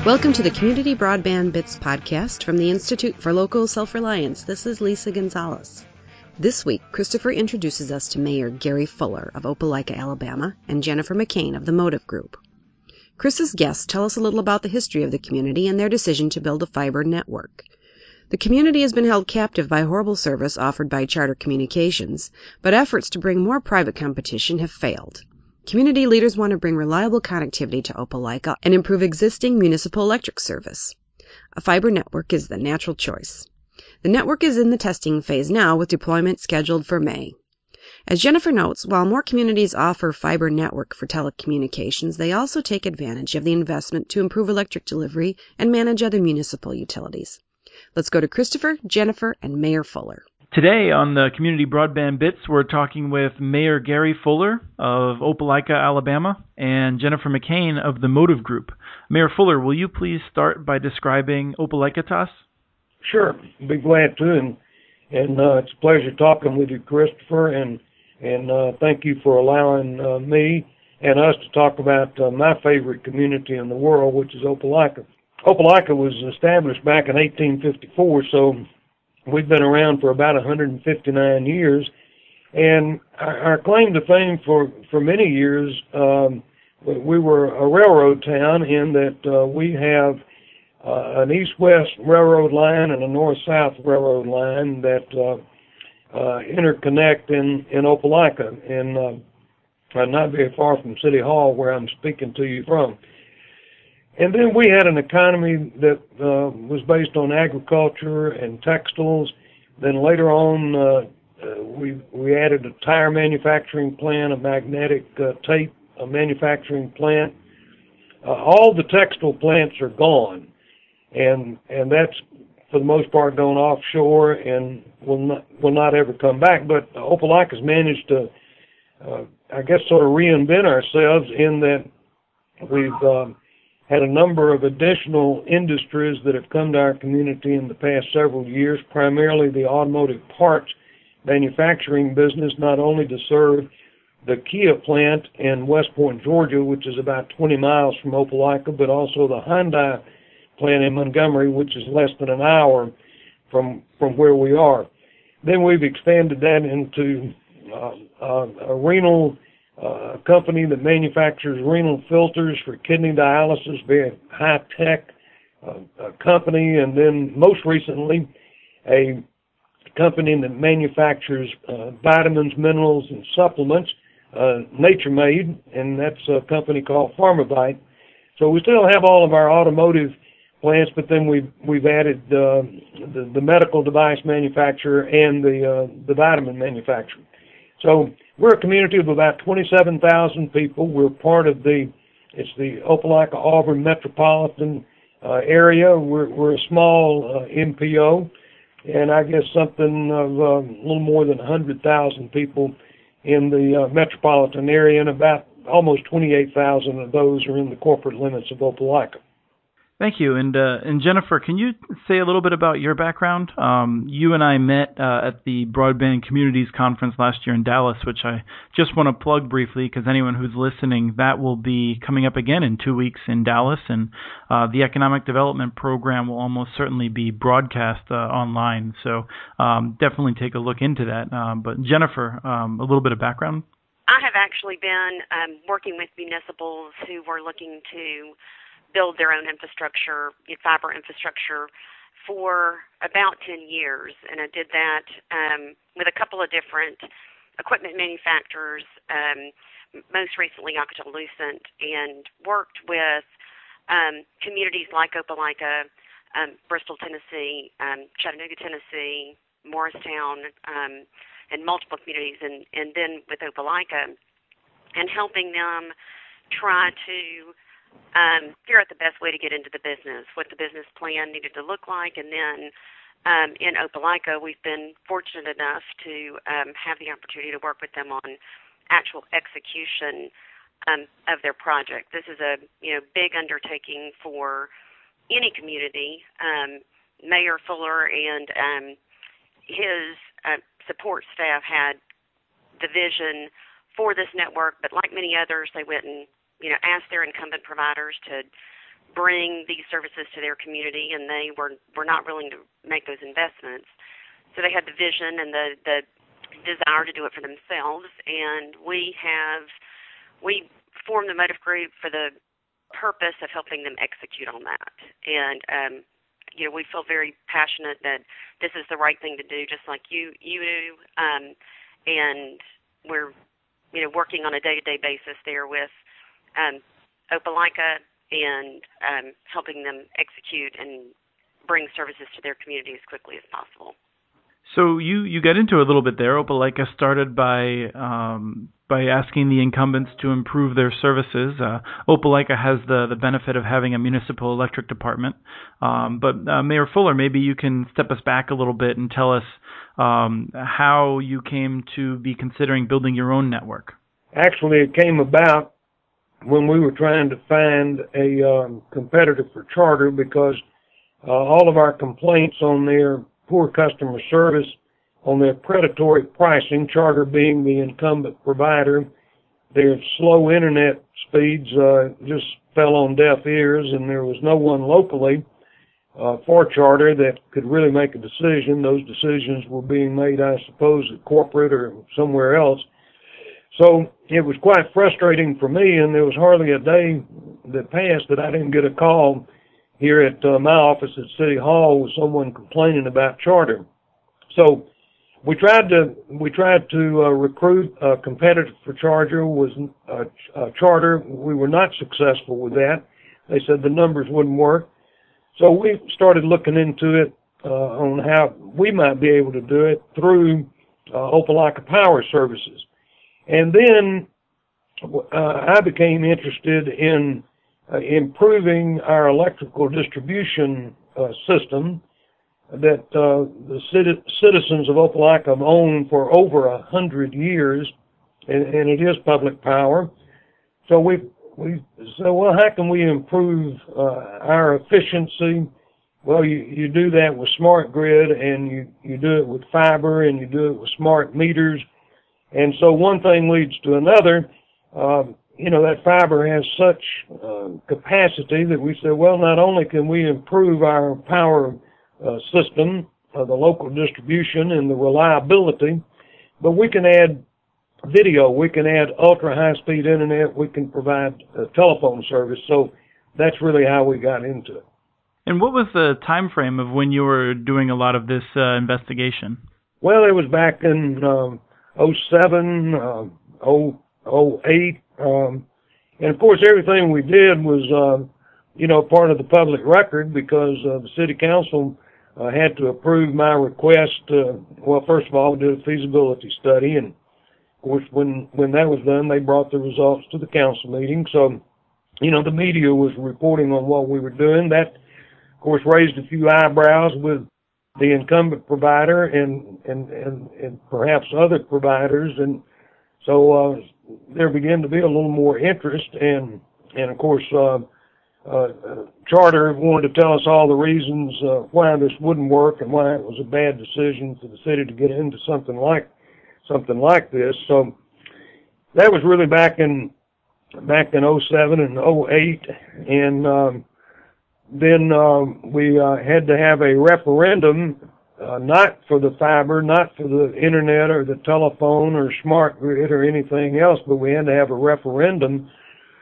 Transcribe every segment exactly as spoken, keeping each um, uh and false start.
Welcome to the Community Broadband Bits podcast from the Institute for Local Self-Reliance. This is Lisa Gonzalez. This week, Christopher introduces us to Mayor Gary Fuller of Opelika, Alabama, and Jennifer McCain of the Motive Group. Chris's guests tell us a little about the history of the community and their decision to build a fiber network. The community has been held captive by horrible service offered by Charter Communications, but efforts to bring more private competition have failed. Community leaders want to bring reliable connectivity to Opelika and improve existing municipal electric service. A fiber network is the natural choice. The network is in the testing phase now, with deployment scheduled for May. As Jennifer notes, while more communities offer fiber network for telecommunications, they also take advantage of the investment to improve electric delivery and manage other municipal utilities. Let's go to Christopher, Jennifer, and Mayor Fuller. Today on the Community Broadband Bits, we're talking with Mayor Gary Fuller of Opelika, Alabama, and Jennifer McCain of the Motive Group. Mayor Fuller, will you please start by describing Opelika to us? Sure, be glad to, and and uh, it's a pleasure talking with you, Christopher, and and uh, thank you for allowing uh, me and us to talk about uh, my favorite community in the world, which is Opelika. Opelika was established back in eighteen fifty-four, so we've been around for about one hundred fifty-nine years, and our, our claim to fame for, for many years, um, we were a railroad town in that uh, we have uh, an east-west railroad line and a north-south railroad line that uh, uh, interconnect in, in Opelika, and uh, not very far from City Hall, where I'm speaking to you from. And then we had an economy that uh, was based on agriculture and textiles. Then later on, uh, uh, we we added a tire manufacturing plant, a magnetic uh, tape a manufacturing plant. Uh, all the textile plants are gone, and and that's for the most part gone offshore and will not will not ever come back. But Opelika has managed to, uh, I guess, sort of reinvent ourselves in that we've um, had a number of additional industries that have come to our community in the past several years, primarily the automotive parts manufacturing business, not only to serve the Kia plant in West Point, Georgia, which is about twenty miles from Opelika, but also the Hyundai plant in Montgomery, which is less than an hour from from where we are. Then we've expanded that into uh, uh, a renal Uh, a company that manufactures renal filters for kidney dialysis, very high-tech uh, uh, company, and then most recently a company that manufactures uh, vitamins, minerals, and supplements, uh, Nature Made, and that's a company called Pharmavite. So we still have all of our automotive plants, but then we've, we've added uh, the, the medical device manufacturer and the, uh, the vitamin manufacturer. So we're a community of about twenty-seven thousand people. We're part of the, it's the Opelika Auburn metropolitan uh, area. We're, we're a small uh, M P O, and I guess something of uh, a little more than one hundred thousand people in the uh, metropolitan area, and about almost twenty-eight thousand of those are in the corporate limits of Opelika. Thank you. And uh, and Jennifer, can you say a little bit about your background? Um, you and I met uh, at the Broadband Communities Conference last year in Dallas, which I just want to plug briefly because anyone who's listening, that will be coming up again in two weeks in Dallas. And uh, the Economic Development Program will almost certainly be broadcast uh, online. So um, definitely take a look into that. Um, but Jennifer, um, a little bit of background? I have actually been um, working with municipals who were looking to build their own infrastructure, fiber infrastructure, for about ten years. And I did that um, with a couple of different equipment manufacturers, um, most recently Alcatel-Lucent, and worked with um, communities like Opelika, um, Bristol, Tennessee, um, Chattanooga, Tennessee, Morristown, um, and multiple communities, and, and then with Opelika, and helping them try to Um, figure out the best way to get into the business, what the business plan needed to look like, and then um, in Opelika, we've been fortunate enough to um, have the opportunity to work with them on actual execution um, of their project. This is a you know big undertaking for any community. Um, Mayor Fuller and um, his uh, support staff had the vision for this network, but like many others, they went and you know, asked their incumbent providers to bring these services to their community, and they were were not willing to make those investments. So they had the vision and the, the desire to do it for themselves, and we have we formed the Motive Group for the purpose of helping them execute on that. And um, you know, we feel very passionate that this is the right thing to do, just like you you do, um, and we're you know working on a day-to-day basis there with um, Opelika and um, helping them execute and bring services to their community as quickly as possible. So you, you got into it a little bit there. Opelika started by um, by asking the incumbents to improve their services. Uh, Opelika has the, the benefit of having a municipal electric department. Um, but uh, Mayor Fuller, maybe you can step us back a little bit and tell us um, how you came to be considering building your own network. Actually, it came about when we were trying to find a um, competitor for Charter, because uh, all of our complaints on their poor customer service, on their predatory pricing, Charter being the incumbent provider, their slow internet speeds uh, just fell on deaf ears, and there was no one locally uh, for Charter that could really make a decision. Those decisions were being made, I suppose, at corporate or somewhere else. So it was quite frustrating for me, and there was hardly a day that passed that I didn't get a call here at uh, my office at City Hall with someone complaining about Charter. So we tried to we tried to uh, recruit a competitor for Charter. Was uh, uh, Charter. We were not successful with that. They said the numbers wouldn't work. So we started looking into it uh, on how we might be able to do it through uh, Opelika Power Services. And then uh, I became interested in uh, improving our electrical distribution uh, system that uh, the citizens of Opelika have owned for over a hundred years, and, and it is public power. So we we said, well, how can we improve uh, our efficiency? Well, you, you do that with smart grid, and you, you do it with fiber, and you do it with smart meters. And so one thing leads to another. Um, you know, that fiber has such uh, capacity that we said, well, not only can we improve our power uh, system, uh, the local distribution and the reliability, but we can add video, we can add ultra-high-speed internet, we can provide uh, telephone service. So that's really how we got into it. And what was the time frame of when you were doing a lot of this uh, investigation? Well, it was back in um, oh seven, uh, oh eight, um, and of course everything we did was, uh, you know, part of the public record, because uh, the city council uh, had to approve my request. Uh, well, first of all, we did a feasibility study, and of course when when that was done, they brought the results to the council meeting. So, you know, the media was reporting on what we were doing. That, of course, raised a few eyebrows with the incumbent provider and, and, and, and perhaps other providers. And so uh, there began to be a little more interest. And, and of course, uh, uh, Charter wanted to tell us all the reasons uh, why this wouldn't work and why it was a bad decision for the city to get into something like something like this. So that was really back in back in oh seven and oh eight. And um, Then uh, we uh, had to have a referendum, uh, not for the fiber, not for the internet or the telephone or smart grid or anything else, but we had to have a referendum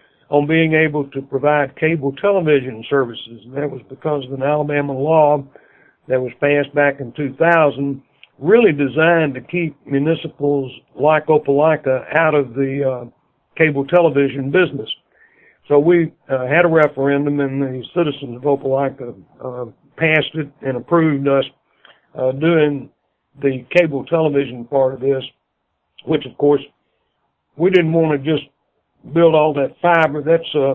on being able to provide cable television services. And that was because of an Alabama law that was passed back in two thousand, really designed to keep municipals like Opelika out of the uh, cable television business. So we uh, had a referendum, and the citizens of Opelika uh, passed it and approved us uh, doing the cable television part of this, which, of course, we didn't want to just build all that fiber. That's, uh,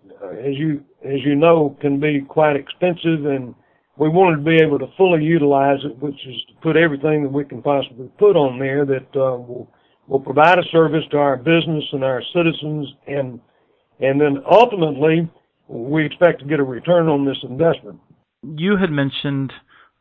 as you as you know, can be quite expensive, and we wanted to be able to fully utilize it, which is to put everything that we can possibly put on there that uh, will, will provide a service to our business and our citizens, and And then ultimately, we expect to get a return on this investment. You had mentioned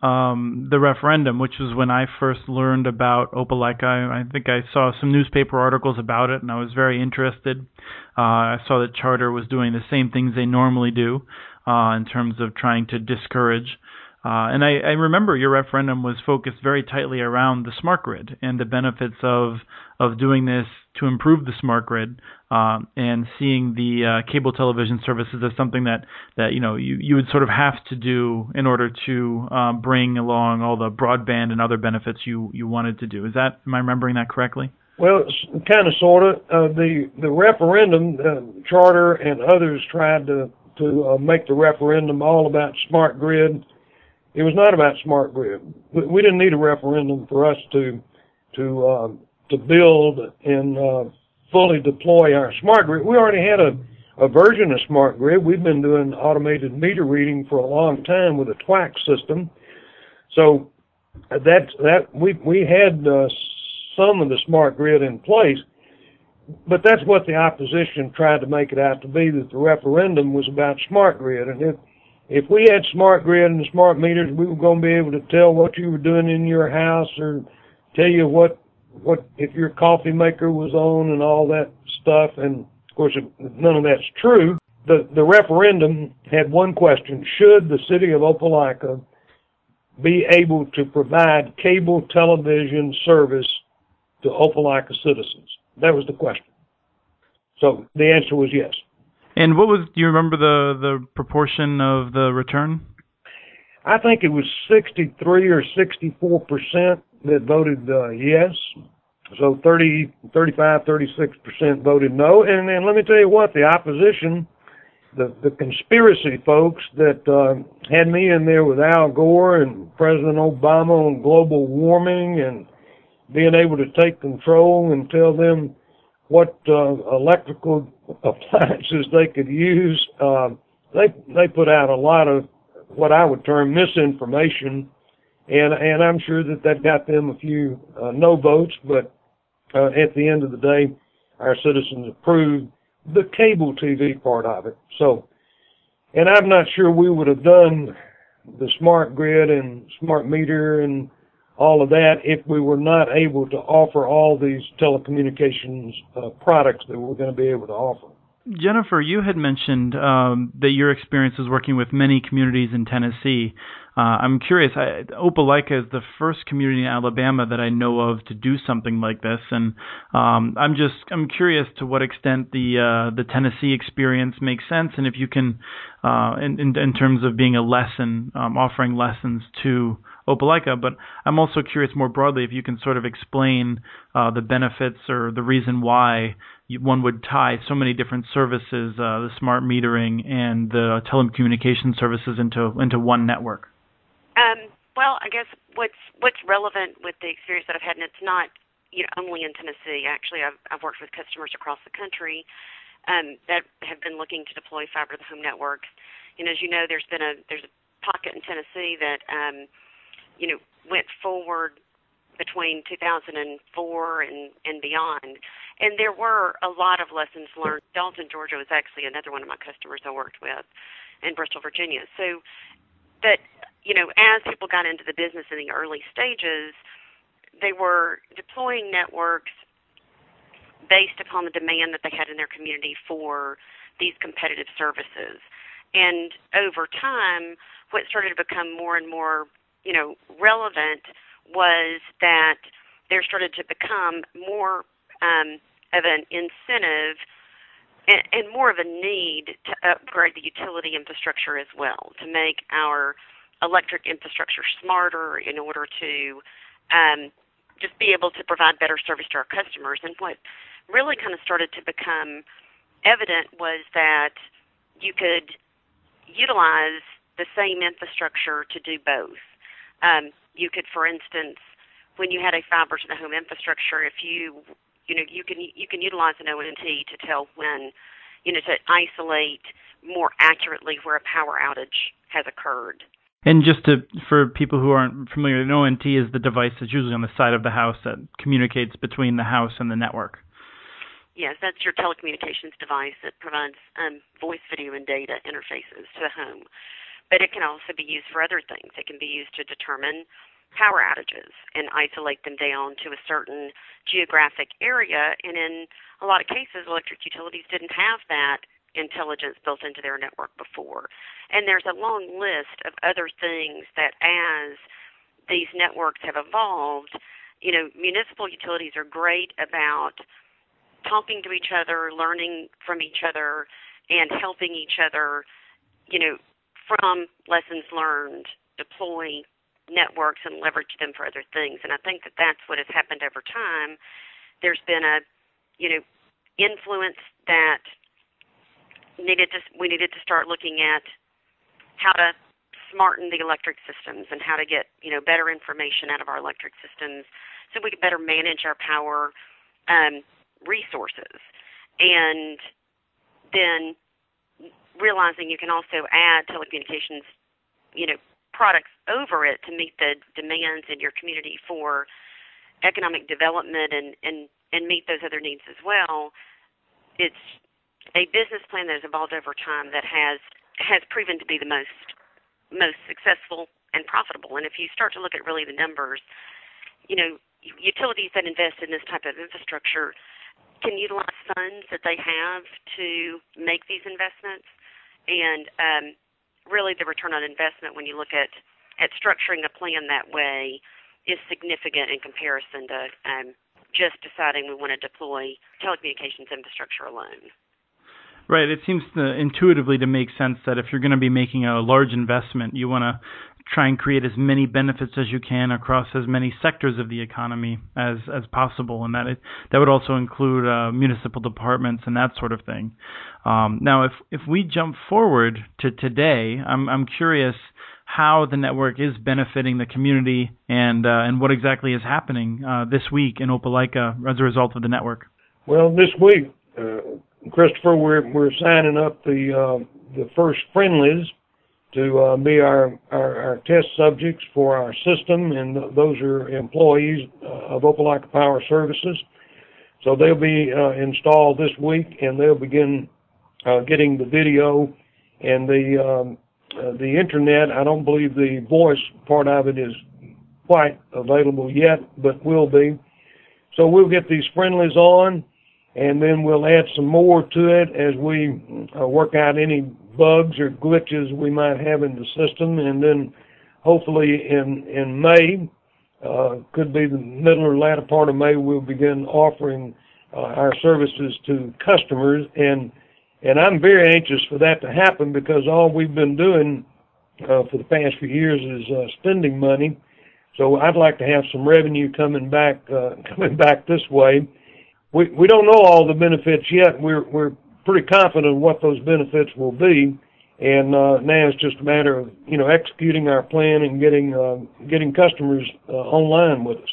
um, the referendum, which was when I first learned about Opelika. I, I think I saw some newspaper articles about it, and I was very interested. Uh, I saw that Charter was doing the same things they normally do. uh, in terms of trying to discourage. Uh, and I, I remember your referendum was focused very tightly around the smart grid and the benefits of of doing this to improve the smart grid, uh, and seeing the uh, cable television services as something that, that you know you, you would sort of have to do in order to uh, bring along all the broadband and other benefits you, you wanted to do. Is that, am I remembering that correctly? Well, kind of, sort of. Uh, the the referendum, uh, Charter and others tried to to uh, make the referendum all about smart grid. It was not about smart grid. We didn't need a referendum for us to to uh, to build and uh, fully deploy our smart grid. We already had a, a version of smart grid. We've been doing automated meter reading for a long time with a TWAC system. So that that we we had uh, some of the smart grid in place, but that's what the opposition tried to make it out to be, that the referendum was about smart grid. And if If we had smart grid and smart meters, we were going to be able to tell what you were doing in your house, or tell you what, what if your coffee maker was on and all that stuff. And of course, none of that's true. The, the referendum had one question: should the city of Opelika be able to provide cable television service to Opelika citizens? That was the question. So the answer was yes. And what was, do you remember the, the proportion of the return? I think it was sixty-three or sixty-four percent that voted uh, yes. So thirty, thirty-five, thirty-six percent voted no. And then let me tell you what, the opposition, the, the conspiracy folks that uh, had me in there with Al Gore and President Obama on global warming and being able to take control and tell them what uh, electrical appliances they could use. Uh, they they put out a lot of what I would term misinformation, and and I'm sure that that got them a few uh, no votes. But uh, at the end of the day, our citizens approved the cable T V part of it. So, and I'm not sure we would have done the smart grid and smart meter and all of that if we were not able to offer all these telecommunications uh, products that we're going to be able to offer. Jennifer, you had mentioned um, that your experience is working with many communities in Tennessee. Uh, I'm curious, I, Opelika is the first community in Alabama that I know of to do something like this, and um, I'm just I'm curious to what extent the uh, the Tennessee experience makes sense, and if you can, uh, in, in in terms of being a lesson, um, offering lessons to Opelika. But I'm also curious more broadly if you can sort of explain uh, the benefits or the reason why one would tie so many different services, uh, the smart metering and the telecommunication services, into into one network. Um, well, I guess what's what's relevant with the experience that I've had, and it's not you know only in Tennessee. Actually, I've I've worked with customers across the country um, that have been looking to deploy fiber to the home networks. And as you know, there's been a there's a pocket in Tennessee that um, you know went forward between two thousand four and, and beyond. And there were a lot of lessons learned. Dalton, Georgia was actually another one of my customers I worked with, in Bristol, Virginia. So that, you know, as people got into the business in the early stages, they were deploying networks based upon the demand that they had in their community for these competitive services. And over time, what started to become more and more, you know, relevant was that there started to become more um, of an incentive and, and more of a need to upgrade the utility infrastructure as well, to make our electric infrastructure smarter in order to um, just be able to provide better service to our customers. And what really kind of started to become evident was that you could utilize the same infrastructure to do both. Um, you could, for instance, when you had a fiber to the home infrastructure, if you you know you can you can utilize an O N T to tell when, you know, to isolate more accurately where a power outage has occurred. And just to, for people who aren't familiar, an O N T is the device that's usually on the side of the house that communicates between the house and the network. Yes, that's your telecommunications device that provides um, voice, video, and data interfaces to the home. But it can also be used for other things. It can be used to determine power outages and isolate them down to a certain geographic area. And in a lot of cases, electric utilities didn't have that intelligence built into their network before. And there's a long list of other things that as these networks have evolved, you know, municipal utilities are great about talking to each other, learning from each other, and helping each other, you know, from lessons learned, deploy networks and leverage them for other things. And I think that that's what has happened over time. There's been a, you know, influence that needed to, we needed to start looking at how to smarten the electric systems and how to get, you know, better information out of our electric systems so we could better manage our power um, resources. And then realizing you can also add telecommunications, you know, products over it to meet the demands in your community for economic development and, and, and meet those other needs as well. It's a business plan that has evolved over time that has has proven to be the most most successful and profitable. And if you start to look at really the numbers, you know, utilities that invest in this type of infrastructure can utilize funds that they have to make these investments. And um, really the return on investment when you look at, at structuring a plan that way is significant in comparison to um, just deciding we want to deploy telecommunications infrastructure alone. Right. It seems to, intuitively to make sense that if you're going to be making a large investment, you want to try and create as many benefits as you can across as many sectors of the economy as, as possible, and that it, that would also include uh, municipal departments and that sort of thing. Um, now, if if we jump forward to today, I'm I'm curious how the network is benefiting the community and uh, and what exactly is happening uh, this week in Opelika as a result of the network. Well, this week, uh, Christopher, we're we're signing up the uh, the first friendlies to uh, be our, our our test subjects for our system, and th- those are employees uh, of Opelika Power Services. So they'll be uh, installed this week, and they'll begin uh, getting the video and the um, uh, the internet. I don't believe the voice part of it is quite available yet, but will be. So we'll get these friendlies on, and then we'll add some more to it as we uh, work out any bugs or glitches we might have in the system. And then hopefully in, in May, uh, could be the middle or latter part of May, we'll begin offering uh, our services to customers. And and I'm very anxious for that to happen, because all we've been doing uh, for the past few years is uh, spending money. So I'd like to have some revenue coming back uh, coming back this way. We we don't know all the benefits yet. We're we're pretty confident what those benefits will be, and uh, now it's just a matter of you know executing our plan and getting uh, getting customers uh, online with us.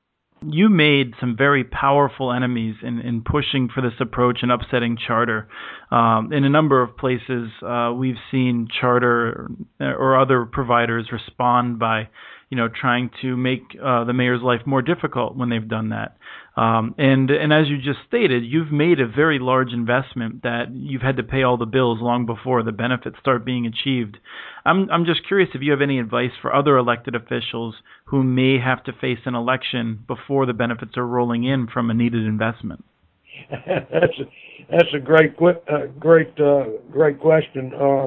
You made some very powerful enemies in, in pushing for this approach and upsetting Charter. Um, in a number of places, uh, we've seen Charter or other providers respond by, you know, trying to make uh, the mayor's life more difficult when they've done that. Um, and and as you just stated, you've made a very large investment that you've had to pay all the bills long before the benefits start being achieved. I'm I'm just curious if you have any advice for other elected officials who may have to face an election before the benefits are rolling in from a needed investment. that's a, that's a great uh, great uh, great question. Uh,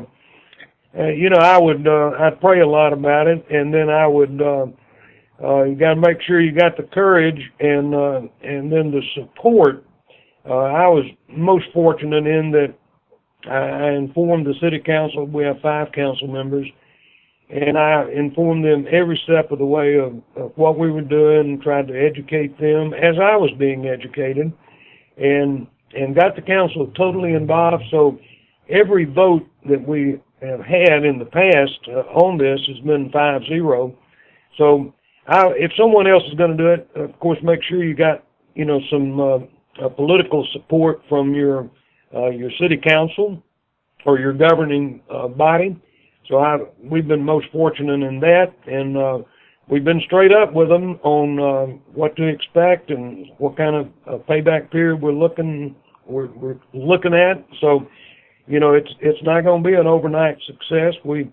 uh, you know, I would uh, I'd pray a lot about it, and then I would. Uh, Uh, you got to make sure you got the courage and uh, and then the support. Uh, I was most fortunate in that I, I informed the city council. We have five council members, and I informed them every step of the way of, of what we were doing, and tried to educate them as I was being educated, and and got the council totally involved. So every vote that we have had in the past uh, on this has been five zero. So I, if someone else is going to do it, of course, make sure you got, you know, some uh, uh, political support from your uh, your city council or your governing uh, body. So I, we've been most fortunate in that, and uh, we've been straight up with them on uh, what to expect and what kind of uh, payback period we're looking we're, we're looking at. So, you know, it's it's not going to be an overnight success. We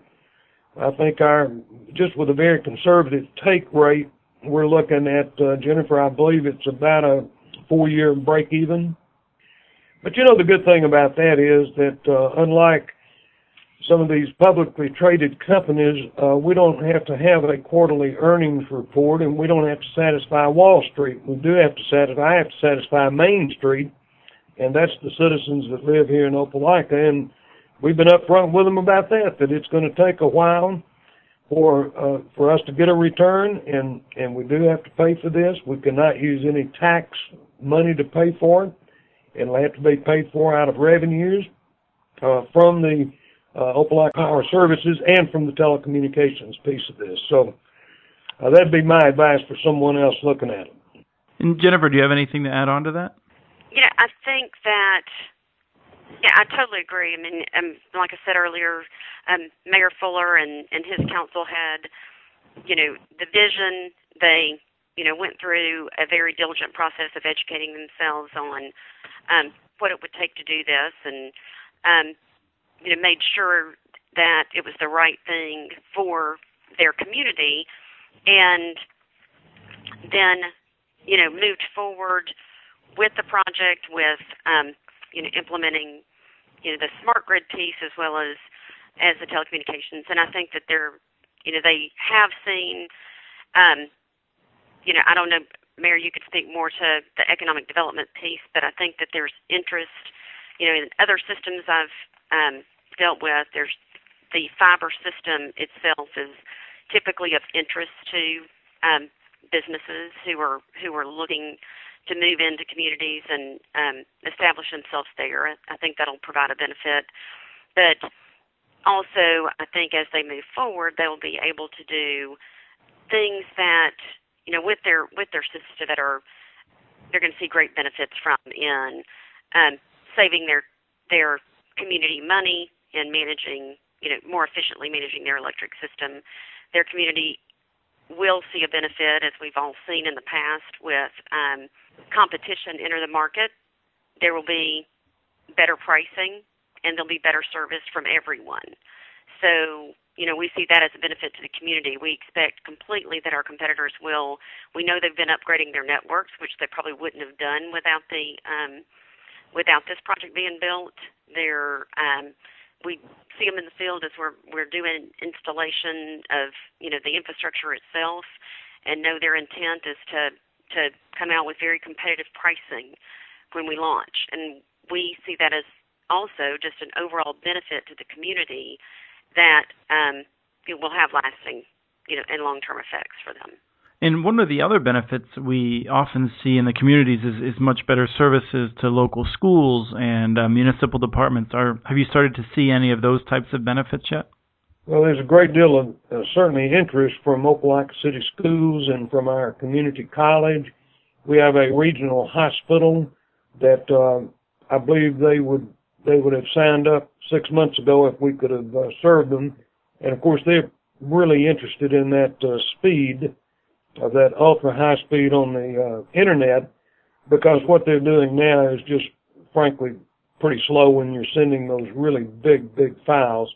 I think our, just with a very conservative take rate, we're looking at, uh, Jennifer, I believe it's about a four-year break even. But you know, the good thing about that is that uh, unlike some of these publicly traded companies, uh, we don't have to have a quarterly earnings report, and we don't have to satisfy Wall Street. We do have to satisfy, I have to satisfy Main Street, and that's the citizens that live here in Opelika, and we've been upfront with them about that, that it's going to take a while for uh, for us to get a return, and, and we do have to pay for this. We cannot use any tax money to pay for it. It'll have to be paid for out of revenues uh, from the uh, Opelika Power Services and from the telecommunications piece of this. So uh, that'd be my advice for someone else looking at it. And Jennifer, do you have anything to add on to that? Yeah, I think that, yeah, I totally agree. I mean, um, like I said earlier, um, Mayor Fuller and, and his council had, you know, the vision. They, you know, went through a very diligent process of educating themselves on um, what it would take to do this, and, um, you know, made sure that it was the right thing for their community, and then, you know, moved forward with the project, with um, you know, implementing, you know, the smart grid piece as well as as the telecommunications. And I think that they're, you know, they have seen, um, you know, I don't know, Mayor, you could speak more to the economic development piece, but I think that there's interest, you know, in other systems I've um, dealt with. There's the fiber system itself is typically of interest to um, businesses who are who are looking to move into communities and um, establish themselves there. I think that'll provide a benefit. But also, I think as they move forward, they'll be able to do things that, you know, with their with their system that are they're going to see great benefits from in um, saving their their community money and managing, you know, more efficiently managing their electric system. Their community will see a benefit, as we've all seen in the past, with um, competition enter the market. There will be better pricing, and there'll be better service from everyone. So, you know, we see that as a benefit to the community. We expect completely that our competitors will. We know they've been upgrading their networks, which they probably wouldn't have done without the um, without this project being built. They're um, we see them in the field as we're we're doing installation of, you know, the infrastructure itself, and know their intent is to to come out with very competitive pricing when we launch. And we see that as also just an overall benefit to the community that um, it will have lasting, you know, and long-term effects for them. And one of the other benefits we often see in the communities is, is much better services to local schools and uh, municipal departments. Are have you started to see any of those types of benefits yet? Well, there's a great deal of uh, certainly interest from Opelika City Schools and from our community college. We have a regional hospital that uh, I believe they would they would have signed up six months ago if we could have uh, served them. And of course, they're really interested in that uh, speed, of that ultra high speed on the uh, internet, because what they're doing now is just frankly pretty slow when you're sending those really big, big files.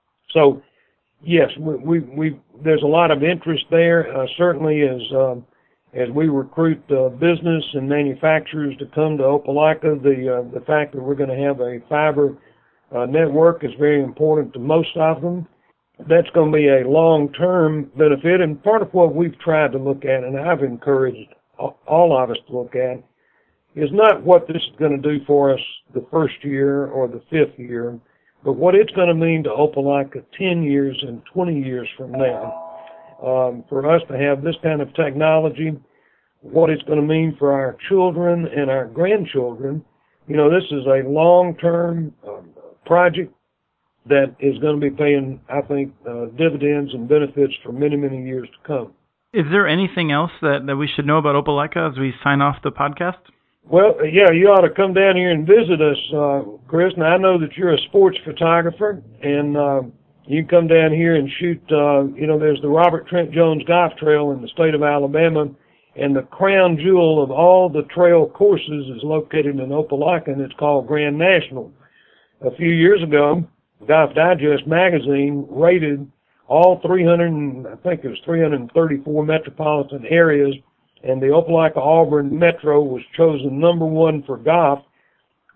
So yes, we, we, we there's a lot of interest there. Uh, certainly as um, as we recruit uh, business and manufacturers to come to Opelika, the uh, the fact that we're going to have a fiber uh, network is very important to most of them. That's going to be a long-term benefit, and part of what we've tried to look at, and I've encouraged all of us to look at, is not what this is going to do for us the first year or the fifth year, but what it's going to mean to Opelika ten years and twenty years from now. Um, for us to have this kind of technology, what it's going to mean for our children and our grandchildren. You know, this is a long-term uh, project that is going to be paying, I think, uh, dividends and benefits for many, many years to come. Is there anything else that, that we should know about Opelika as we sign off the podcast? Well, yeah, you ought to come down here and visit us, uh, Chris. Now, I know that you're a sports photographer, and uh, you can come down here and shoot, uh, you know, there's the Robert Trent Jones Golf Trail in the state of Alabama, and the crown jewel of all the trail courses is located in Opelika, and it's called Grand National. A few years ago, Golf Digest magazine rated all three hundred, I think it was three hundred thirty-four metropolitan areas, and the Opelika Auburn Metro was chosen number one for golf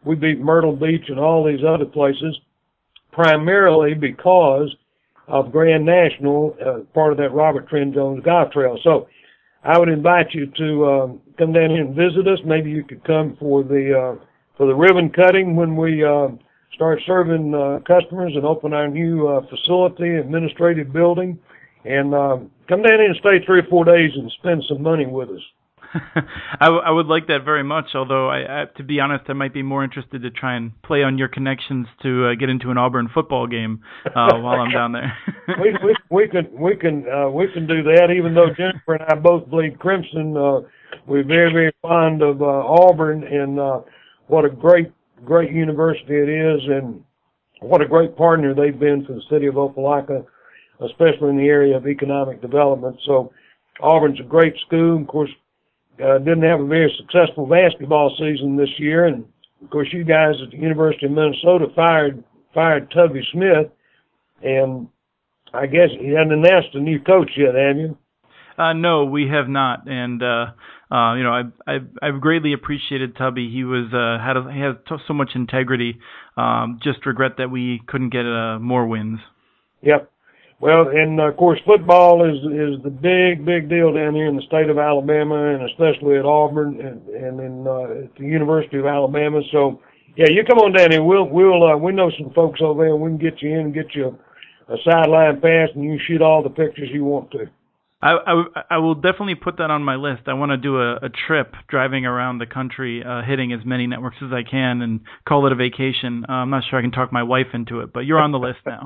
we beat Myrtle Beach and all these other places, primarily because of Grand National, uh, part of that Robert Trent Jones Golf Trail. So I would invite you to um, come down here and visit us. Maybe you could come for the uh, for the ribbon cutting when we uh, start serving uh, customers and open our new uh, facility, administrative building, and uh, come down here and stay three or four days and spend some money with us. I, w- I would like that very much, although, I, I, to be honest, I might be more interested to try and play on your connections to uh, get into an Auburn football game uh, while I'm down there. we, we, we can we can uh, we can do that. Even though Jennifer and I both bleed crimson, uh, we're very very fond of uh, Auburn, and uh, what a great great university it is, and what a great partner they've been for the city of Opelika, especially in the area of economic development. So Auburn's a great school. Of course, Uh, didn't have a very successful basketball season this year, and of course you guys at the University of Minnesota fired fired Tubby Smith, and I guess he hasn't announced a new coach yet, have you? Uh, no, we have not, and uh, uh, you know I I I've greatly appreciated Tubby. He was uh, had a, he has so much integrity. Um, just regret that we couldn't get uh, more wins. Yep. Well, and uh, of course, football is is the big, big deal down here in the state of Alabama, and especially at Auburn and, and in uh, at the University of Alabama. So, yeah, you come on down here. We'll we'll uh, we know some folks over there, and we can get you in and get you a, a sideline pass, and you can shoot all the pictures you want to. I, I, I will definitely put that on my list. I want to do a, a trip driving around the country, uh, hitting as many networks as I can, and call it a vacation. Uh, I'm not sure I can talk my wife into it, but you're on the list now.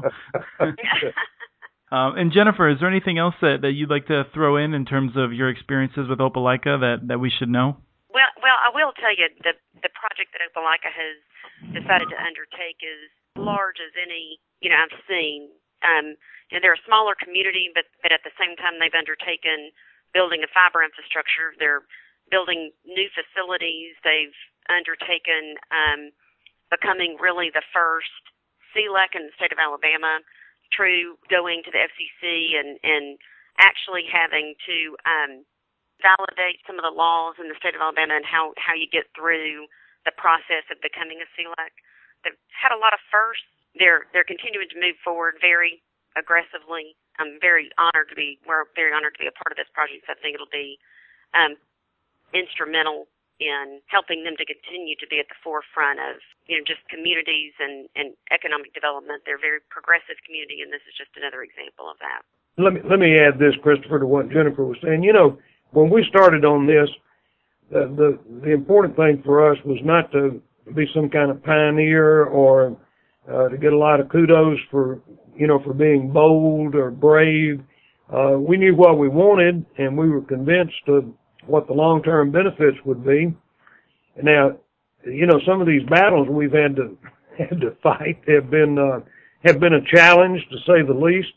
Um, and Jennifer, is there anything else that, that you'd like to throw in in terms of your experiences with Opelika that, that we should know? Well, well, I will tell you the the project that Opelika has decided to undertake is large as any you know I've seen. Um, you know, they're a smaller community, but but at the same time they've undertaken building a fiber infrastructure. They're building new facilities. They've undertaken um, becoming really the first C L E C in the state of Alabama. True, going to the F C C and, and actually having to um, validate some of the laws in the state of Alabama and how, how you get through the process of becoming a C L E C. They've had a lot of firsts. They're they're continuing to move forward very aggressively. I'm very honored to be we're very honored to be a part of this project. I think it'll be um, instrumental in helping them to continue to be at the forefront of, you know, just communities and, and economic development. They're a very progressive community, and this is just another example of that. Let me let me add this, Christopher, to what Jennifer was saying. You know, when we started on this, the the, the important thing for us was not to be some kind of pioneer or uh, to get a lot of kudos for, you know, for being bold or brave. Uh, we knew what we wanted, and we were convinced of what the long-term benefits would be. Now, you know, some of these battles we've had to had to fight have been uh, have been a challenge, to say the least.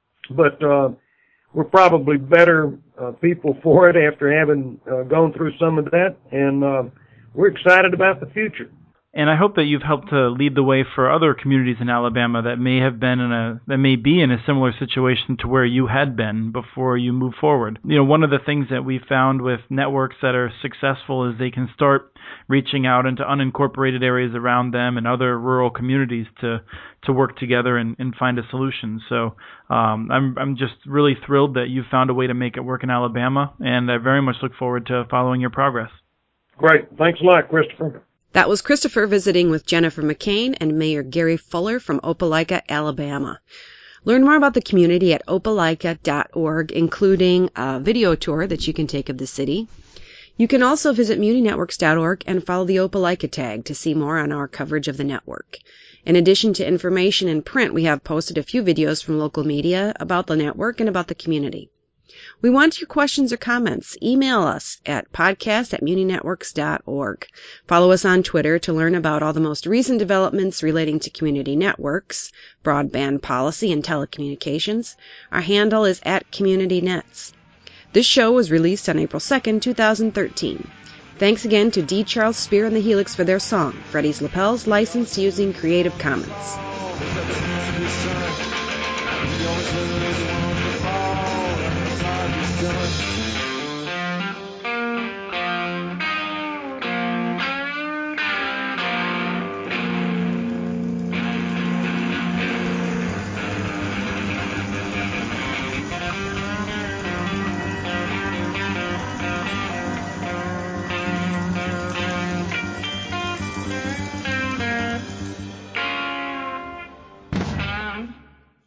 But uh, we're probably better uh, people for it after having uh, gone through some of that, and uh, we're excited about the future. And I hope that you've helped to lead the way for other communities in Alabama that may have been in a that may be in a similar situation to where you had been before you move forward. You know, one of the things that we found with networks that are successful is they can start reaching out into unincorporated areas around them and other rural communities to to work together and, and find a solution. So um, I'm I'm just really thrilled that you found a way to make it work in Alabama, and I very much look forward to following your progress. Great. Thanks a lot, Christopher. That was Christopher visiting with Jennifer McCain and Mayor Gary Fuller from Opelika, Alabama. Learn more about the community at opelika dot org, including a video tour that you can take of the city. You can also visit muni networks dot org and follow the Opelika tag to see more on our coverage of the network. In addition to information in print, we have posted a few videos from local media about the network and about the community. We want your questions or comments. Email us at podcast at muni networks dot org. Follow us on Twitter to learn about all the most recent developments relating to community networks, broadband policy, and telecommunications. Our handle is at CommunityNets. This show was released on April second, two thousand thirteen. Thanks again to D. Charles Spear and the Helix for their song, Freddie's Lapels, licensed using Creative Commons. Thank you.